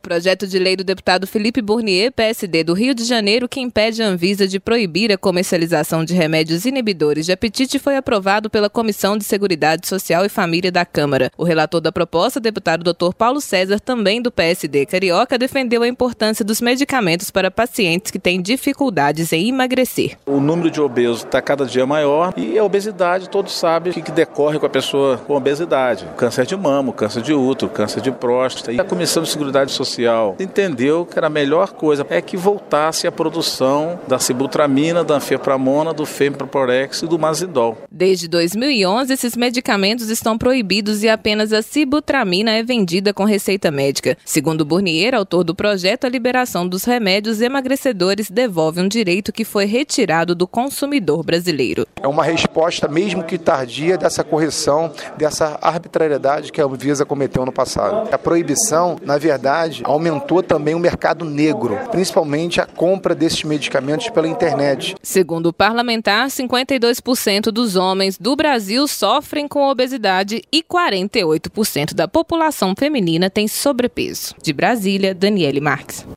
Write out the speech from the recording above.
Projeto de lei do deputado Felipe Bournier, PSD do Rio de Janeiro, que impede a Anvisa de proibir a comercialização de remédios inibidores de apetite, foi aprovado pela Comissão de Seguridade Social e Família da Câmara. O relator da proposta, deputado Dr. Paulo César, também do PSD carioca, defendeu a importância dos medicamentos para pacientes que têm dificuldades em emagrecer. O número de obesos está cada dia maior e a obesidade, todos sabem o que decorre com a pessoa com obesidade. Câncer de mama, câncer de útero, câncer de próstata. E a Comissão de Seguridade Social entendeu que a melhor coisa é que voltasse a produção da sibutramina, da anfepramona, do femiproporex e do mazidol. Desde 2011, esses medicamentos estão proibidos e apenas a sibutramina é vendida com receita médica. Segundo Bournier, autor do projeto, a liberação dos remédios emagrecedores devolve um direito que foi retirado do consumidor brasileiro. É uma resposta, mesmo que tardia, dessa correção, dessa arbitrariedade que a Anvisa cometeu no passado. A proibição, na verdade, aumentou também o mercado negro, principalmente a compra desses medicamentos pela internet. Segundo o parlamentar, 52% dos homens do Brasil sofrem com obesidade e 48% da população feminina tem sobrepeso. De Brasília, Daniele Marques.